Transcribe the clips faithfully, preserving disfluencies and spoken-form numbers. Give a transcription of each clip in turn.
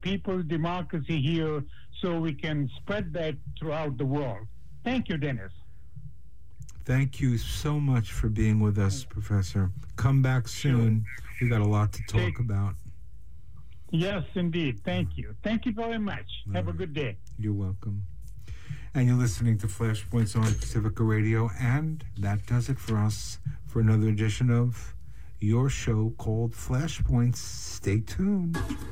people's democracy here so we can spread that throughout the world. Thank you, Dennis. Thank you so much for being with us, Professor. Come back soon. Sure. We got a lot to talk Take, about. Yes, indeed. Thank you. Thank you very much. All Have right. a good day. You're welcome. And you're listening to Flashpoints on Pacifica Radio, and that does it for us for another edition of your show called Flashpoints. Stay tuned.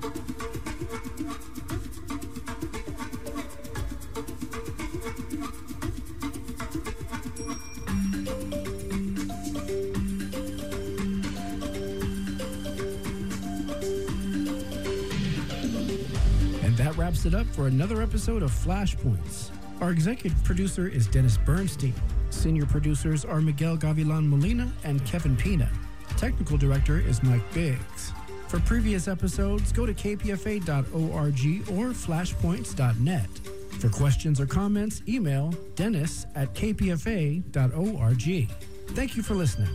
That wraps it up for another episode of Flashpoints. Our executive producer is Dennis Bernstein. Senior producers are Miguel Gavilan Molina and Kevin Pina. Technical director is Mike Biggs. For previous episodes, go to k p f a dot org or flashpoints dot net. For questions or comments, email dennis at k p f a dot org. Thank you for listening.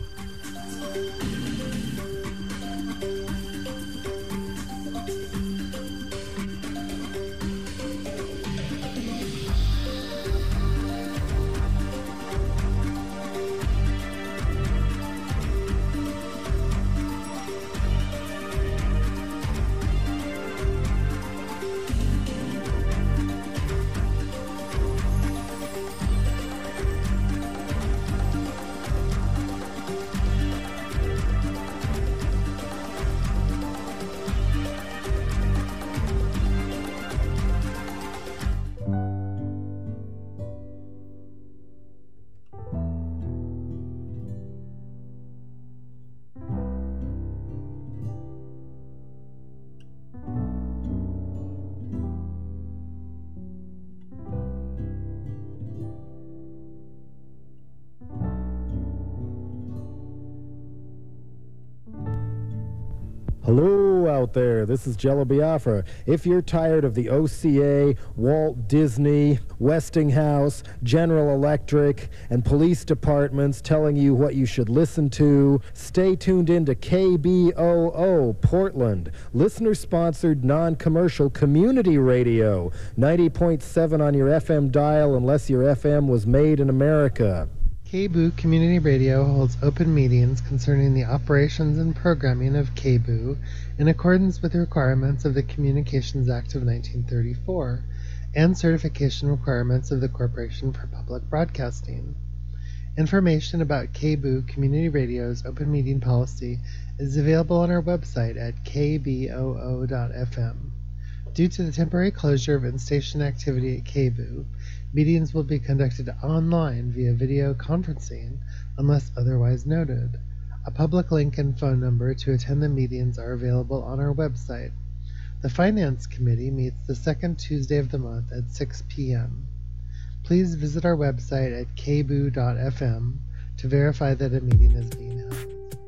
Hello out there, this is Jello Biafra. If you're tired of the O C A, Walt Disney, Westinghouse, General Electric, and police departments telling you what you should listen to, stay tuned into K B O O Portland, listener-sponsored non-commercial community radio, ninety point seven on your F M dial unless your F M was made in America. K B O O Community Radio holds open meetings concerning the operations and programming of K B O O in accordance with the requirements of the Communications Act of nineteen thirty-four and certification requirements of the Corporation for Public Broadcasting. Information about K B O O Community Radio's open meeting policy is available on our website at k b o o dot f m. Due to the temporary closure of in-station activity at K B O O, meetings will be conducted online via video conferencing unless otherwise noted. A public link and phone number to attend the meetings are available on our website. The Finance Committee meets the second Tuesday of the month at six p.m. Please visit our website at k b o o dot f m to verify that a meeting is being held.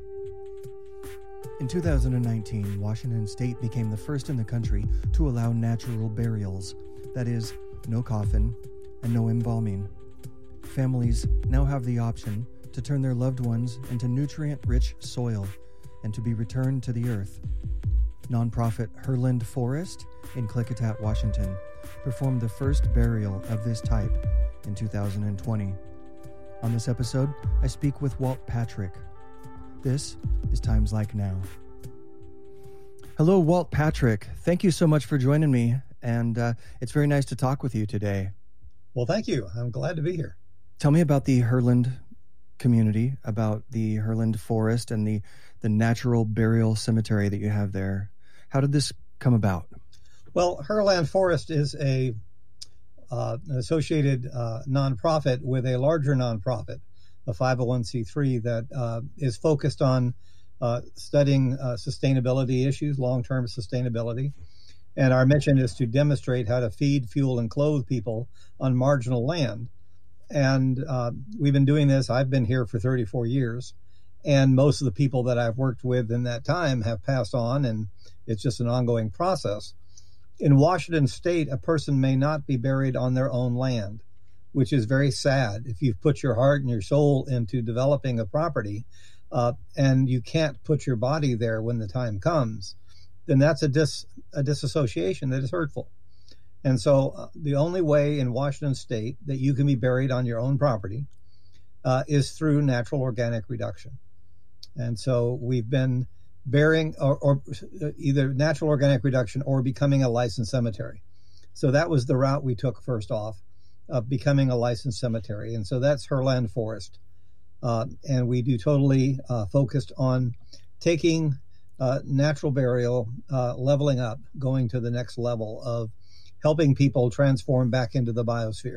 In two thousand nineteen, Washington State became the first in the country to allow natural burials, that is, no coffin and no embalming. Families now have the option to turn their loved ones into nutrient-rich soil and to be returned to the earth. Nonprofit Herland Forest in Klickitat, Washington, performed the first burial of this type in two thousand twenty. On this episode, I speak with Walt Patrick. This is Times Like Now. Hello, Walt Patrick. Thank you so much for joining me, and uh, it's very nice to talk with you today. Well, thank you. I'm glad to be here. Tell me about the Herland community, about the Herland Forest and the, the natural burial cemetery that you have there. How did this come about? Well, Herland Forest is a uh, an associated uh, nonprofit with a larger nonprofit, a five oh one c three that uh, is focused on uh, studying uh, sustainability issues, long-term sustainability. And our mission is to demonstrate how to feed, fuel, and clothe people on marginal land. And uh, we've been doing this. I've been here for thirty-four years. And most of the people that I've worked with in that time have passed on, and it's just an ongoing process. In Washington State, a person may not be buried on their own land, which is very sad. If you've put your heart and your soul into developing a property, uh, and you can't put your body there when the time comes, then that's a dis a disassociation that is hurtful. And so uh, the only way in Washington State that you can be buried on your own property uh, is through natural organic reduction. And so we've been burying or, or either natural organic reduction or becoming a licensed cemetery. So that was the route we took first off, of becoming a licensed cemetery. And so that's Herland Forest. Uh, and we do totally uh, focused on taking uh, natural burial, uh, leveling up, going to the next level of helping people transform back into the biosphere.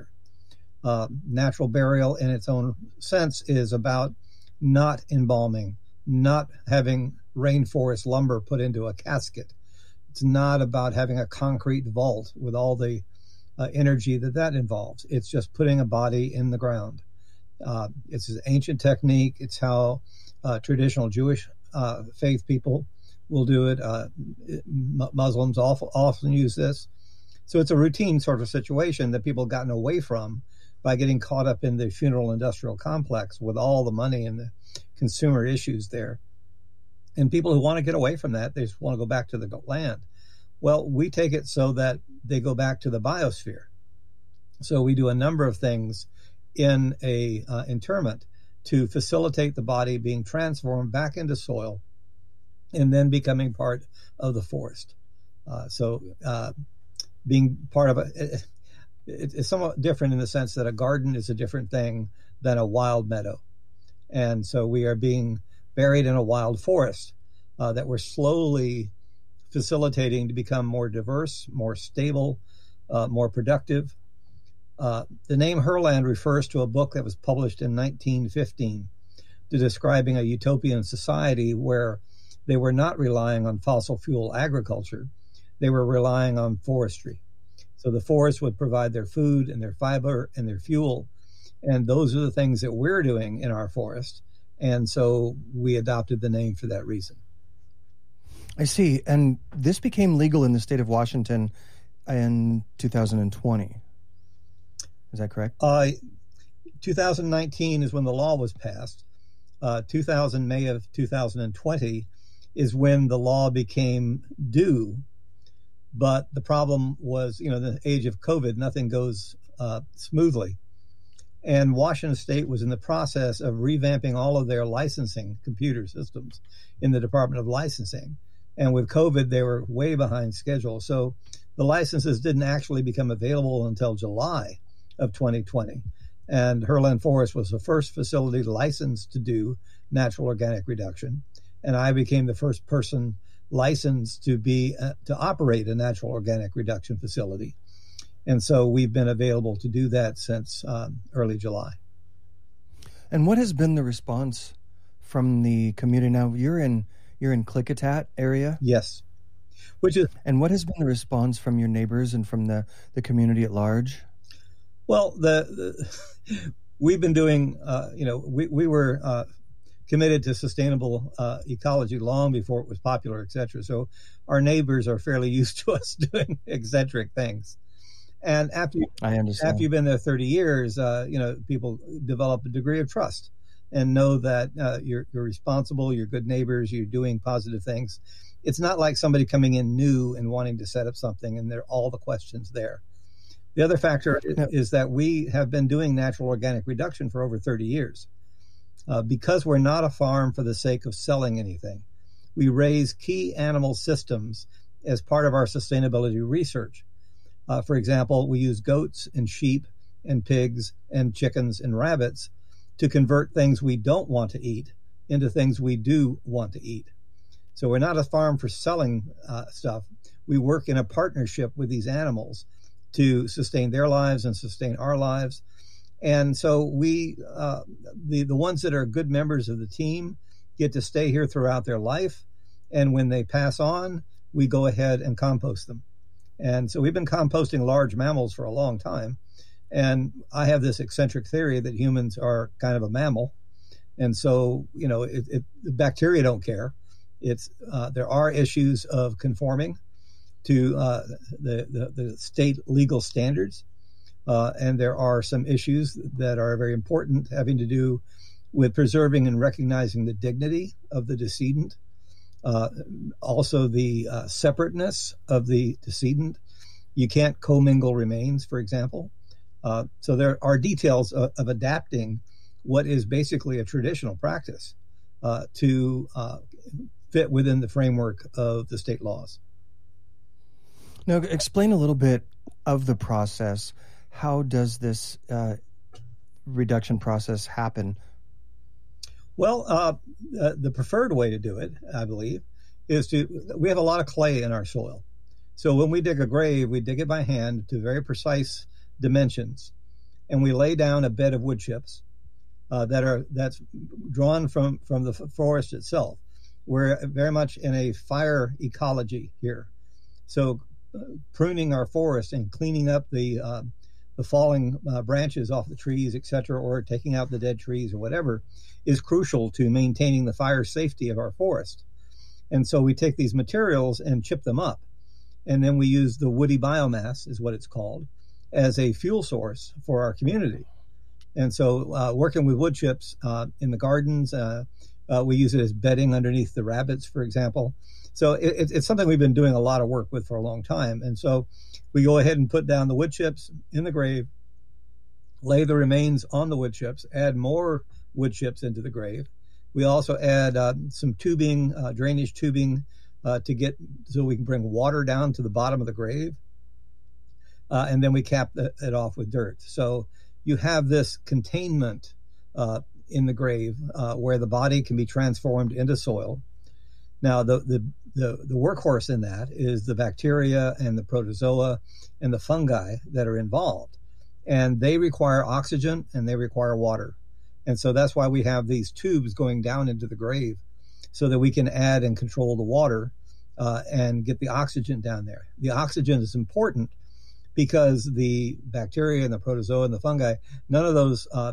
Uh, natural burial in its own sense is about not embalming, not having rainforest lumber put into a casket. It's not about having a concrete vault with all the uh, energy that that involves. It's just putting a body in the ground. Uh, it's an ancient technique. It's how uh, traditional Jewish uh, faith people will do it. Uh, Muslims often, often use this. So it's a routine sort of situation that people have gotten away from by getting caught up in the funeral industrial complex with all the money and the consumer issues there. And people who want to get away from that, they just want to go back to the land. Well, we take it so that they go back to the biosphere. So we do a number of things in a uh, interment to facilitate the body being transformed back into soil and then becoming part of the forest. Uh, so uh, being part of a, it, it's somewhat different in the sense that a garden is a different thing than a wild meadow. And so we are being buried in a wild forest uh, that we're slowly facilitating to become more diverse, more stable, uh, more productive. Uh, the name Herland refers to a book that was published in nineteen fifteen to describing a utopian society where they were not relying on fossil fuel agriculture. They were relying on forestry. So the forest would provide their food and their fiber and their fuel. And those are the things that we're doing in our forest. And so we adopted the name for that reason. I see. And this became legal in the state of Washington in two thousand twenty. Is that correct? Uh, two thousand nineteen is when the law was passed. Uh, two thousand, May of two thousand twenty is when the law became due. But the problem was, you know, the age of COVID, nothing goes uh, smoothly. And Washington State was in the process of revamping all of their licensing computer systems in the Department of Licensing. And with COVID, they were way behind schedule. So the licenses didn't actually become available until July of twenty twenty. And Herland Forest was the first facility licensed to do natural organic reduction. And I became the first person licensed to be uh, to operate a natural organic reduction facility. And so we've been available to do that since um, early July. And what has been the response from the community? Now you're in you're in Klickitat area? Yes. Which is And what has been the response from your neighbors and from the, the community at large? Well, the, the we've been doing, uh, you know, we, we were uh, committed to sustainable uh, ecology long before it was popular, et cetera. So our neighbors are fairly used to us doing eccentric things. And after, I understand. after you've been there thirty years, uh, you know, people develop a degree of trust and know that uh, you're, you're responsible, you're good neighbors, you're doing positive things. It's not like somebody coming in new and wanting to set up something and there are all the questions there. The other factor No. is that we have been doing natural organic reduction for over thirty years. Uh, because we're not a farm for the sake of selling anything, we raise key animal systems as part of our sustainability research. Uh, for example, we use goats and sheep and pigs and chickens and rabbits to convert things we don't want to eat into things we do want to eat. So we're not a farm for selling uh, stuff. We work in a partnership with these animals to sustain their lives and sustain our lives. And so we, uh, the, the ones that are good members of the team get to stay here throughout their life. And when they pass on, we go ahead and compost them. And so we've been composting large mammals for a long time. And I have this eccentric theory that humans are kind of a mammal. And so, you know, it, it, the bacteria don't care. It's uh, there are issues of conforming to uh, the, the, the state legal standards. Uh, and there are some issues that are very important having to do with preserving and recognizing the dignity of the decedent. Uh, also, the uh, separateness of the decedent. You can't commingle remains, for example. Uh, so there are details of, of adapting what is basically a traditional practice uh, to uh, fit within the framework of the state laws. Now, explain a little bit of the process. How does this uh, reduction process happen? Well, uh, uh, the preferred way to do it, I believe, is to, we have a lot of clay in our soil. So when we dig a grave, we dig it by hand to very precise dimensions, and we lay down a bed of wood chips uh, that are that's drawn from from the forest itself. We're very much in a fire ecology here, so uh, pruning our forest and cleaning up the uh, the falling uh, branches off the trees, et cetera, or taking out the dead trees or whatever, is crucial to maintaining the fire safety of our forest. And so we take these materials and chip them up, and then we use the woody biomass, is what it's called, as a fuel source for our community. And so uh, working with wood chips uh, in the gardens, uh, uh, we use it as bedding underneath the rabbits, for example. So it, it's something we've been doing a lot of work with for a long time. And so we go ahead and put down the wood chips in the grave, lay the remains on the wood chips, add more wood chips into the grave. We also add uh, some tubing, uh, drainage tubing, uh, to get so we can bring water down to the bottom of the grave. Uh, and then we cap the, it off with dirt. So you have this containment uh, in the grave uh, where the body can be transformed into soil. Now, the, the, the, the workhorse in that is the bacteria and the protozoa and the fungi that are involved. And they require oxygen and they require water. And so that's why we have these tubes going down into the grave so that we can add and control the water uh, and get the oxygen down there. The oxygen is important because the bacteria and the protozoa and the fungi, none of those uh,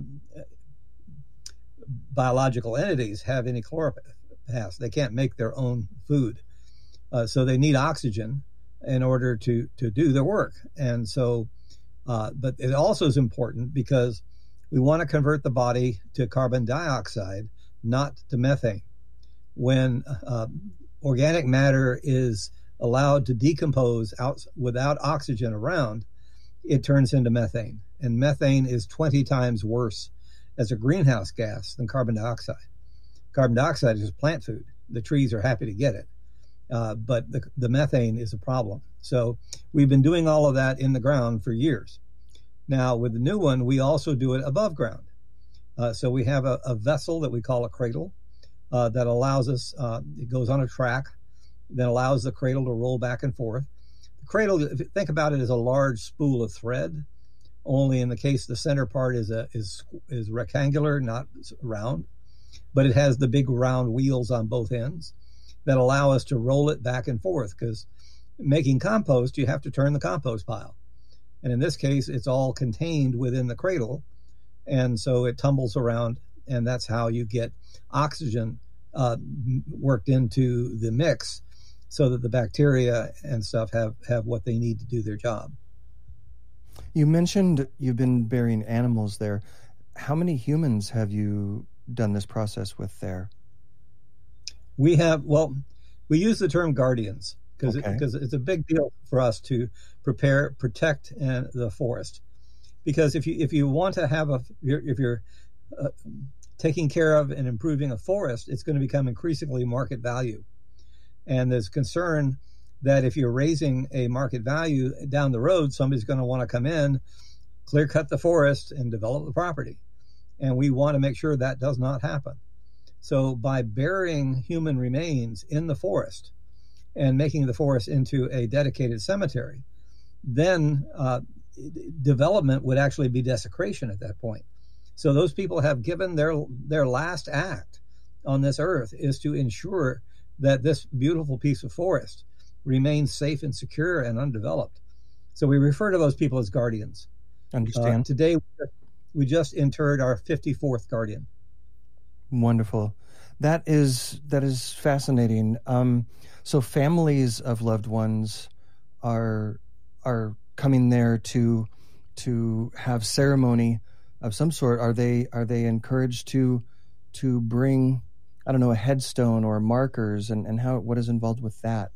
biological entities have any chloroplasts. They can't make their own food. Uh, so they need oxygen in order to, to do their work. And so, uh, but it also is important because we want to convert the body to carbon dioxide, not to methane. When uh, organic matter is allowed to decompose out without oxygen around, it turns into methane. And methane is twenty times worse as a greenhouse gas than carbon dioxide. Carbon dioxide is plant food. The trees are happy to get it. Uh, but the, the methane is a problem. So we've been doing all of that in the ground for years. Now, with the new one, we also do it above ground. Uh, so we have a, a vessel that we call a cradle uh, that allows us, uh, it goes on a track that allows the cradle to roll back and forth. The cradle, if you think about it, as a large spool of thread, only in the case the center part is a, is is rectangular, not round, but it has the big round wheels on both ends that allow us to roll it back and forth, because making compost, you have to turn the compost pile. And in this case, it's all contained within the cradle. And so it tumbles around, and that's how you get oxygen uh, worked into the mix so that the bacteria and stuff have, have what they need to do their job. You mentioned you've been burying animals there. How many humans have you done this process with there? We have, well, we use the term guardians. Because okay. it, it's a big deal for us to prepare, protect uh, the forest. Because if you if you want to have a, if you're uh, taking care of and improving a forest, it's going to become increasingly market value. And there's concern that if you're raising a market value down the road, somebody's going to want to come in, clear cut the forest, and develop the property. And we want to make sure that does not happen. So by burying human remains in the forest and making the forest into a dedicated cemetery, then uh, development would actually be desecration at that point. So those people have given their their last act on this earth is to ensure that this beautiful piece of forest remains safe and secure and undeveloped. So we refer to those people as guardians. Understand. Uh, today, we just interred our fifty-fourth guardian. Wonderful. That is that is fascinating. Um, so families of loved ones are are coming there to to have ceremony of some sort. Are they are they encouraged to to bring I don't know, a headstone or markers, and, and how what is involved with that?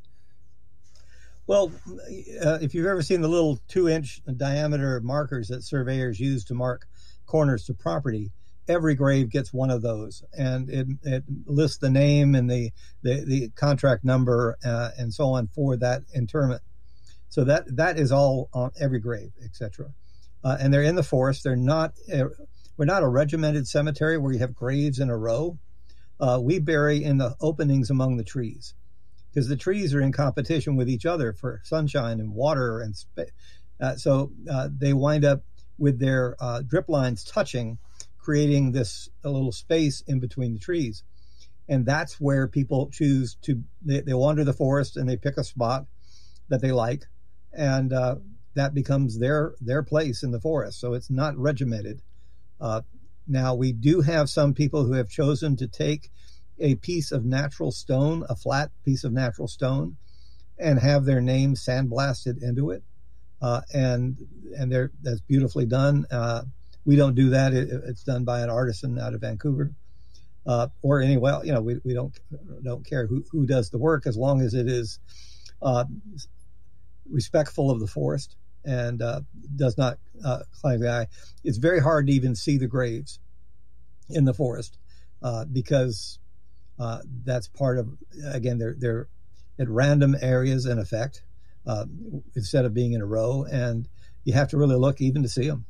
Well, uh, if you've ever seen the little two-inch diameter markers that surveyors use to mark corners to property, every grave gets one of those, and it, it lists the name and the the, the contract number uh, and so on for that interment. So that that is all on every grave, et cetera. Uh, and they're in the forest. They're not. Uh, we're not a regimented cemetery where you have graves in a row. Uh, we bury in the openings among the trees, because the trees are in competition with each other for sunshine and water, and sp- uh, so uh, they wind up with their uh, drip lines touching, creating this a little space in between the trees. And that's where people choose to, they, they wander the forest and they pick a spot that they like, and uh, that becomes their their place in the forest. So it's not regimented. Uh, now, we do have some people who have chosen to take a piece of natural stone, a flat piece of natural stone, and have their name sandblasted into it. Uh, and and they're, that's beautifully done. Uh, we don't do that. It, it's done by an artisan out of Vancouver. Uh, or anyway, you know, we, we don't don't care who, who does the work, as long as it is uh, respectful of the forest and uh, does not uh, climb the eye. It's very hard to even see the graves in the forest uh, because uh, that's part of, again, they're they're at random areas in effect uh, instead of being in a row, and you have to really look even to see them.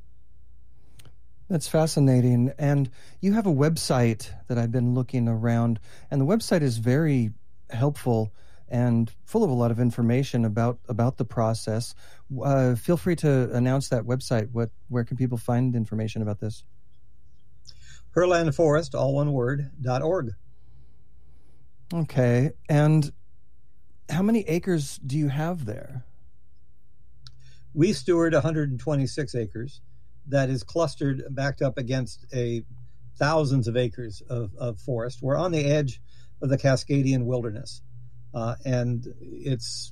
That's fascinating. And you have a website that I've been looking around, and the website is very helpful and full of a lot of information about, about the process. Uh, feel free to announce that website. What, where can people find information about this? Herland Forest, all one word, dot org. Okay. And how many acres do you have there? We steward one hundred twenty-six acres. That is clustered, backed up against a thousands of acres of, of forest. We're on the edge of the Cascadian wilderness, uh, and it's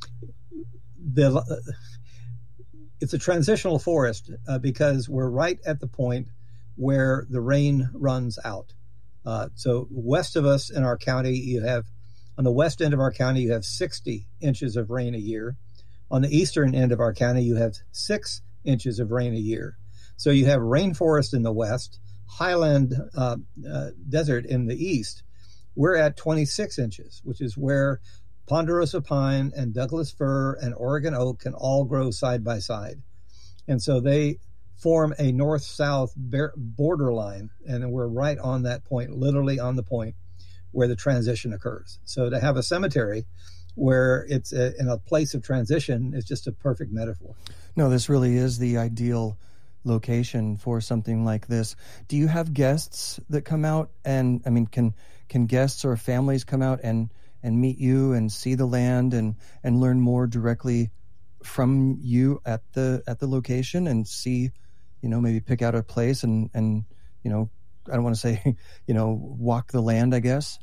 the it's a transitional forest uh, because we're right at the point where the rain runs out. Uh, so west of us in our county, you have on the west end of our county, you have sixty inches of rain a year. On the eastern end of our county, you have six inches of rain a year. So you have rainforest in the west, highland uh, uh, desert in the east. We're at twenty-six inches, which is where ponderosa pine and Douglas fir and Oregon oak can all grow side by side. And so they form a north-south borderline, and we're right on that point, literally on the point where the transition occurs. So to have a cemetery where it's a, in a place of transition is just a perfect metaphor. No, this really is the ideal location for something like this. Do you have guests that come out, and I mean, can can guests or families come out and and meet you and see the land and and learn more directly from you at the at the location and see, you know, maybe pick out a place and and you know, I don't want to say, you know, walk the land, I guess?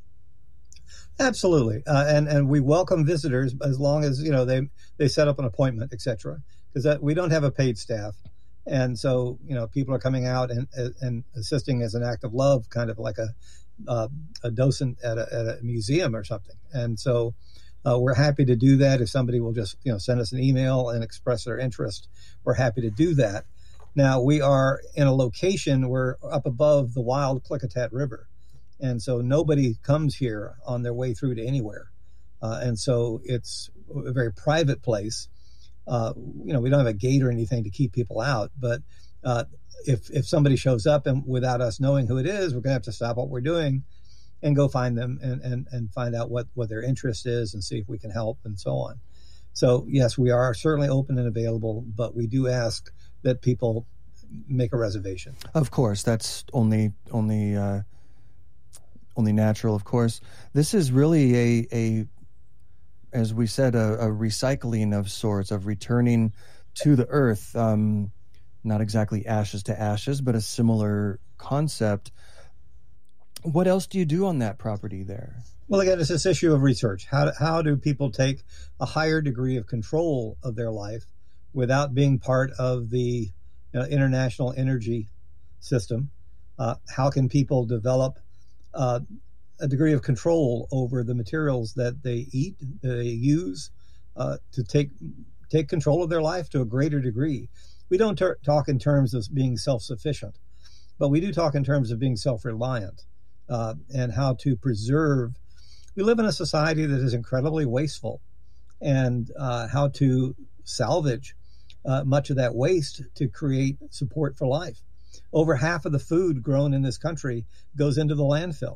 Absolutely, uh, and and we welcome visitors as long as, you know, they they set up an appointment, et cetera. Because we don't have a paid staff, and so, you know, people are coming out and and assisting as an act of love, kind of like a uh, a docent at a, at a museum or something. And so uh, we're happy to do that. If somebody will just, you know, send us an email and express their interest, we're happy to do that. Now, we are in a location, we're up above the wild Klickitat River. And so nobody comes here on their way through to anywhere. Uh, and so it's a very private place. Uh, you know, we don't have a gate or anything to keep people out. But uh, if if somebody shows up and without us knowing who it is, we're going to have to stop what we're doing and go find them and, and, and find out what, what their interest is and see if we can help and so on. So, yes, we are certainly open and available, but we do ask that people make a reservation. Of course, that's only only uh, only natural. Of course, this is really a a as we said a, a recycling of sorts, of returning to the earth. Um, not exactly ashes to ashes, but a similar concept. What else do you do on that property there? Well, again, it's this issue of research. How how do people take a higher degree of control of their life without being part of the you know, international energy system? Uh, how can people develop uh, a degree of control over the materials that they eat, they use, uh, to take take control of their life to a greater degree. We don't ter- talk in terms of being self-sufficient, but we do talk in terms of being self-reliant, uh, and how to preserve. We live in a society that is incredibly wasteful, and uh, how to salvage uh, much of that waste to create support for life. Over half of the food grown in this country goes into the landfill.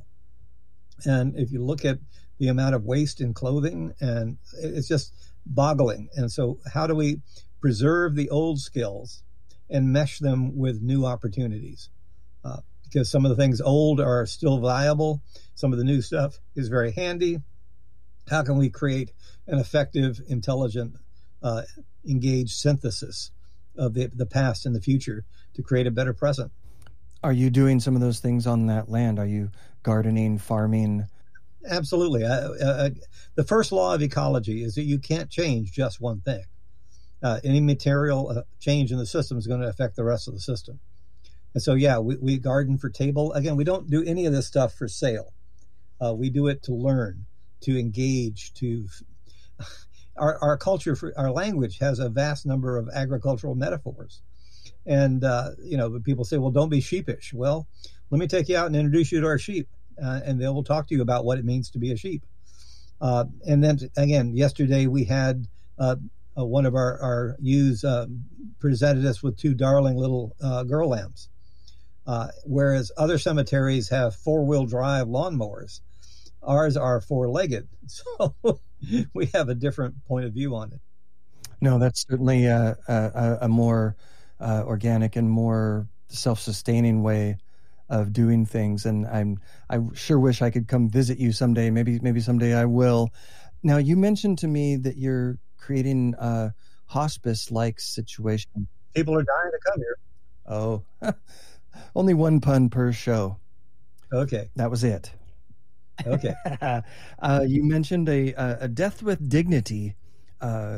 And if you look at the amount of waste in clothing, and it's just boggling. And so how do we preserve the old skills and mesh them with new opportunities? Uh, because some of the things old are still viable. Some of the new stuff is very handy. How can we create an effective, intelligent, uh, engaged synthesis of the, the past and the future to create a better present? Are you doing some of those things on that land? Are you gardening, farming? Absolutely. Uh, uh, the first law of ecology is that you can't change just one thing. Uh, any material uh, change in the system is going to affect the rest of the system. And so, yeah, we, we garden for table. Again, we don't do any of this stuff for sale. Uh, we do it to learn, to engage, to... Our, our culture, our language has a vast number of agricultural metaphors. And, uh, you know, people say, well, don't be sheepish. Well, let me take you out and introduce you to our sheep, uh, and they will talk to you about what it means to be a sheep. Uh, and then, again, yesterday we had uh, uh, one of our, our ewes uh, presented us with two darling little uh, girl lambs, uh, whereas other cemeteries have four-wheel drive lawnmowers. Ours are four-legged. So we have a different point of view on it. No, that's certainly a, a, a more uh, organic and more self-sustaining way of doing things. And I'm I sure wish I could come visit you someday. Maybe maybe someday I will. Now, you mentioned to me that you're creating a hospice-like situation. People are dying to come here. Oh, only one pun per show. Okay, that was it. Okay. uh, you mentioned a, a death with dignity uh,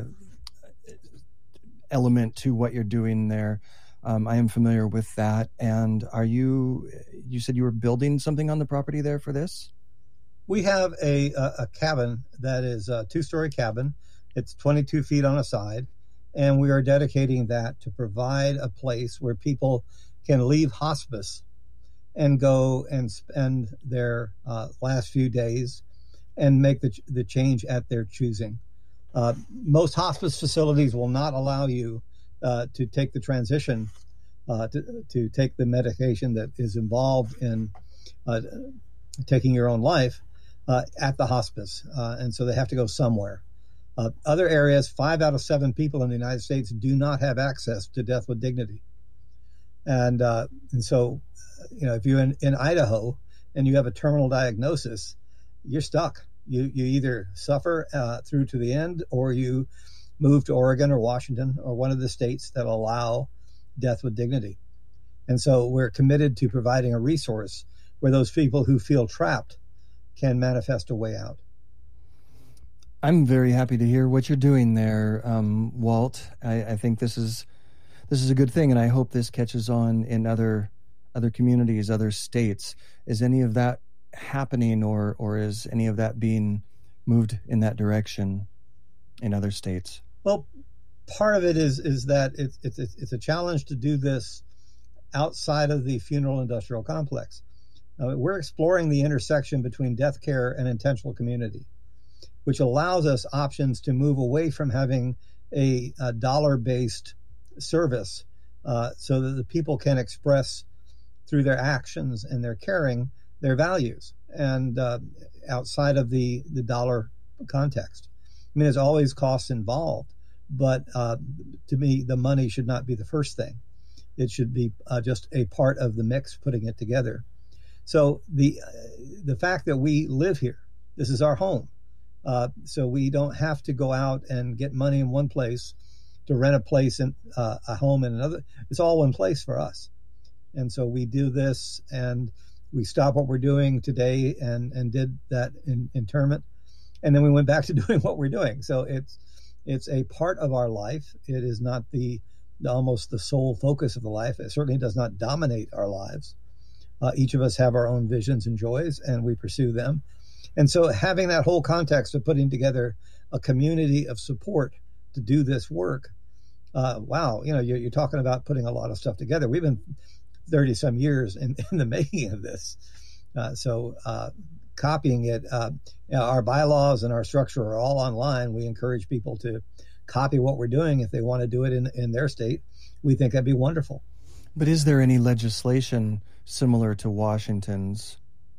element to what you're doing there. Um, I am familiar with that. And are you, you said you were building something on the property there for this? We have a, a, a cabin that is a two-story cabin. It's twenty-two feet on a side. And we are dedicating that to provide a place where people can leave hospice and go and spend their uh, last few days and make the, the change at their choosing. Uh, most hospice facilities will not allow you uh, to take the transition, uh, to, to take the medication that is involved in uh, taking your own life uh, at the hospice. Uh, and so they have to go somewhere. Uh, other areas, five out of seven people in the United States do not have access to death with dignity. And, uh, and so, you know, if you're in, in Idaho and you have a terminal diagnosis, you're stuck. You you either suffer uh, through to the end, or you move to Oregon or Washington or one of the states that allow death with dignity. And so we're committed to providing a resource where those people who feel trapped can manifest a way out. I'm very happy to hear what you're doing there, um, Walt. I, I think this is this is a good thing, and I hope this catches on in other other communities, other states. Is any of that happening, or or is any of that being moved in that direction in other states? Well, part of it is is that it's it's it's a challenge to do this outside of the funeral industrial complex. Uh, we're exploring the intersection between death care and intentional community, which allows us options to move away from having a, a dollar-based service, uh, so that the people can express through their actions and their caring their values, and uh, outside of the, the dollar context. I mean, there's always costs involved, but uh, to me, the money should not be the first thing. It should be uh, just a part of the mix, putting it together. So the uh, the fact that we live here, this is our home. Uh, so we don't have to go out and get money in one place to rent a place in uh, a home in another. It's all one place for us. And so we do this, and we stop what we're doing today and, and did that in, interment. And then we went back to doing what we're doing. So it's, it's a part of our life. It is not the, the almost the sole focus of the life. It certainly does not dominate our lives. Uh, each of us have our own visions and joys, and we pursue them. And so having that whole context of putting together a community of support to do this work, uh, wow, you know, you're, you're talking about putting a lot of stuff together. We've been thirty some years in, in the making of this. Uh, so uh, copying it, uh, you know, our bylaws and our structure are all online. We encourage people to copy what we're doing if they want to do it in, in their state. We think that'd be wonderful. But is there any legislation similar to Washington's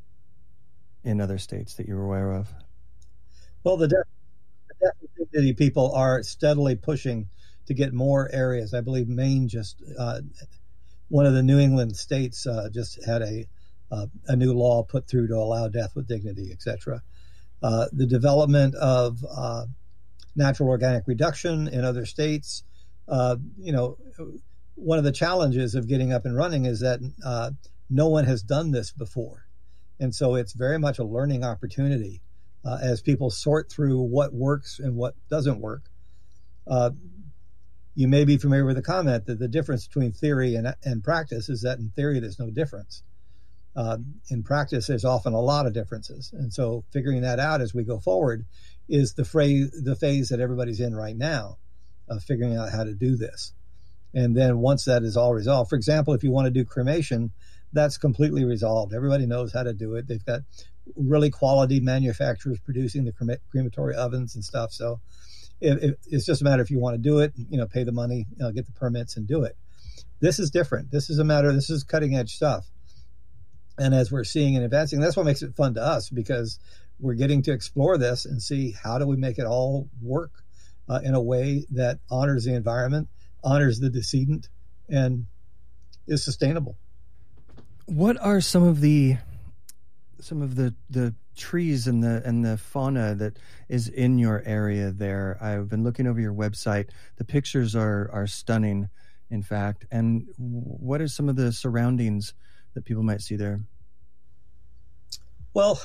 in other states that you're aware of? Well, the Death, the Death and Dignity people are steadily pushing to get more areas. I believe Maine just, uh, one of the New England states uh, just had a uh, a new law put through to allow death with dignity, et cetera. Uh, the development of uh, natural organic reduction in other states, uh, you know, one of the challenges of getting up and running is that uh, no one has done this before. And so it's very much a learning opportunity uh, as people sort through what works and what doesn't work. Uh, you may be familiar with the comment that the difference between theory and, and practice is that in theory, there's no difference. Uh, in practice, there's often a lot of differences. And so figuring that out as we go forward is the phrase, the phase that everybody's in right now of figuring out how to do this. And then once that is all resolved, for example, if you want to do cremation, that's completely resolved. Everybody knows how to do it. They've got really quality manufacturers producing the crema- crematory ovens and stuff. So it, it, it's just a matter if you want to do it, you know, pay the money, you know, get the permits and do it. This is different. This is a matter, this is cutting edge stuff. And as we're seeing and advancing, that's what makes it fun to us, because we're getting to explore this and see how do we make it all work uh, in a way that honors the environment, honors the decedent, and is sustainable. What are some of the some of the, the trees and the and the fauna that is in your area there? I've been looking over your website. The pictures are are stunning, in fact. And what are some of the surroundings that people might see there? Well,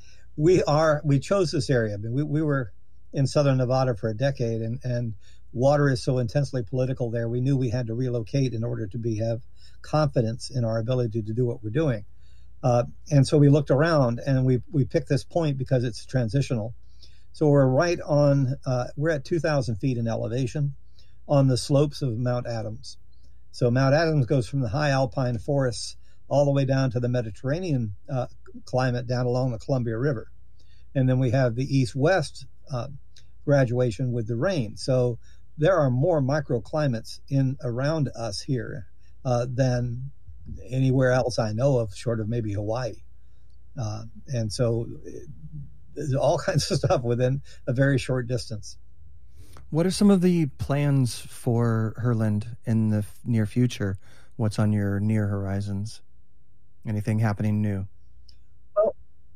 we are we chose this area. I mean, we, we were in southern Nevada for a decade, and, and water is so intensely political there. We knew we had to relocate in order to be have confidence in our ability to do what we're doing. Uh, and so we looked around, and we we picked this point because it's transitional. So we're right on, uh, we're at two thousand feet in elevation on the slopes of Mount Adams. So Mount Adams goes from the high alpine forests all the way down to the Mediterranean uh, climate down along the Columbia River. And then we have the east-west uh, graduation with the rain. So there are more microclimates in around us here uh, than anywhere else I know of, short of maybe Hawaii. Uh, and so it, there's all kinds of stuff within a very short distance. What are some of the plans for Herland in the f- near future? What's on your near horizons? Anything happening new? Well,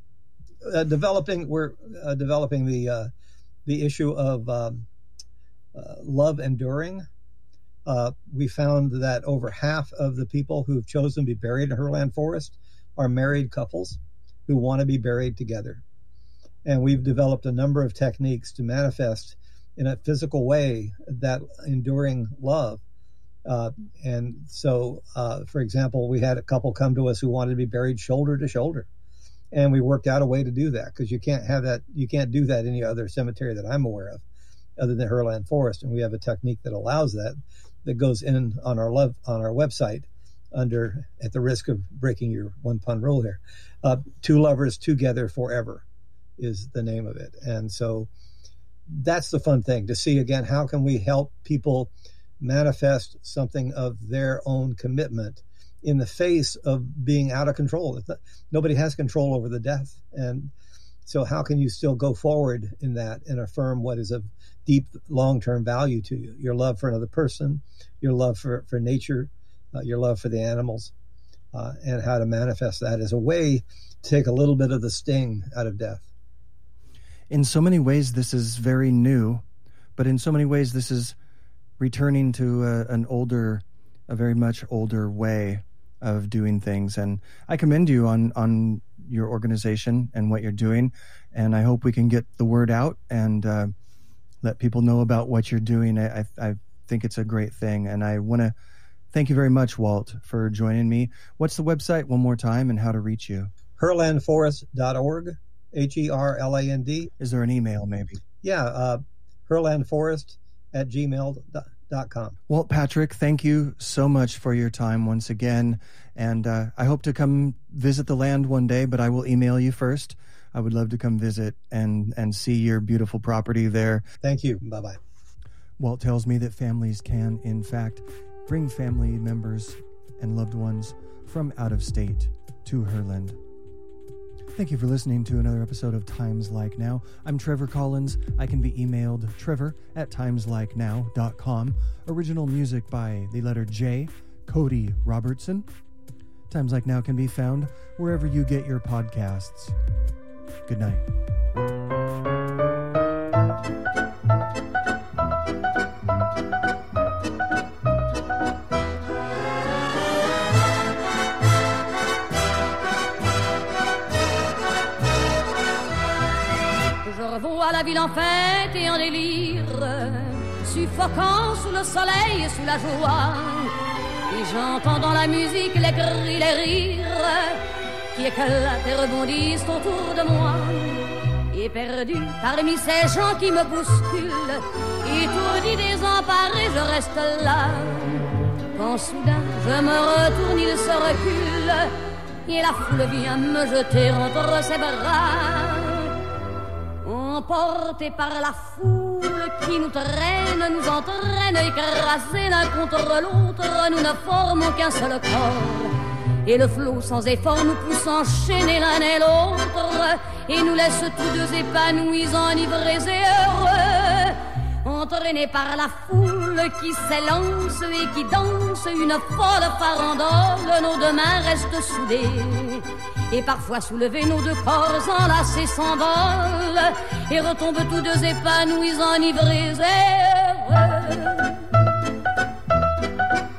uh, developing we're uh, developing the uh, the issue of um, uh, love enduring. Uh, we found that over half of the people who've chosen to be buried in Herland Forest are married couples who want to be buried together. And we've developed a number of techniques to manifest in a physical way that enduring love. Uh, and so, uh, for example, we had a couple come to us who wanted to be buried shoulder to shoulder. And we worked out a way to do that, because you can't have that, you can't do that in any other cemetery that I'm aware of other than Herland Forest. And we have a technique that allows that, that goes in on our love, on our website under, at the risk of breaking your one pun rule here, uh, Two Lovers Together Forever is the name of it. And so that's the fun thing to see. Again, how can we help people manifest something of their own commitment in the face of being out of control? Nobody has control over the death. And so how can you still go forward in that and affirm what is of deep long-term value to you? Your love for another person, your love for, for nature, uh, your love for the animals, uh, and how to manifest that as a way to take a little bit of the sting out of death. In so many ways, this is very new, but in so many ways, this is returning to a, an older, a very much older way of doing things. And I commend you on, on your organization and what you're doing. And I hope we can get the word out and uh, let people know about what you're doing. I, I think it's a great thing. And I want to Thank you very much, Walt, for joining me. What's the website one more time and how to reach you? herland forest dot org, H E R L A N D. Is there an email, maybe? Yeah, uh, herlandforest at gmail dot com. Walt Patrick, thank you so much for your time once again. And uh, I hope to come visit the land one day, but I will email you first. I would love to come visit and, and see your beautiful property there. Thank you. Bye-bye. Walt tells me that families can, in fact, bring family members and loved ones from out of state to Herland. Thank you for listening to another episode of Times Like Now. I'm Trevor Collins. I can be emailed trevor at times like now dot com. Original music by the letter J, Cody Robertson. Times Like Now can be found wherever you get your podcasts. Good night. À la ville en fête et en délire, suffocant sous le soleil et sous la joie, et j'entends dans la musique les cris, les rires qui éclatent et rebondissent autour de moi, et perdu parmi ces gens qui me bousculent, étourdi, désemparé, je reste là, quand soudain je me retourne, il se recule, et la foule vient me jeter entre ses bras. Emportés par la foule qui nous traîne, nous entraîne, écrasés l'un contre l'autre, nous ne formons qu'un seul corps. Et le flot sans effort nous pousse enchaîner l'un et l'autre, et nous laisse tous deux épanouis, enivrés et heureux. Entraînés par la foule qui s'élance et qui danse une folle farandole, nos deux mains restent soudées. Et parfois soulevés, nos deux corps enlacés s'envolent et retombent tous deux épanouis, enivrés et heureux.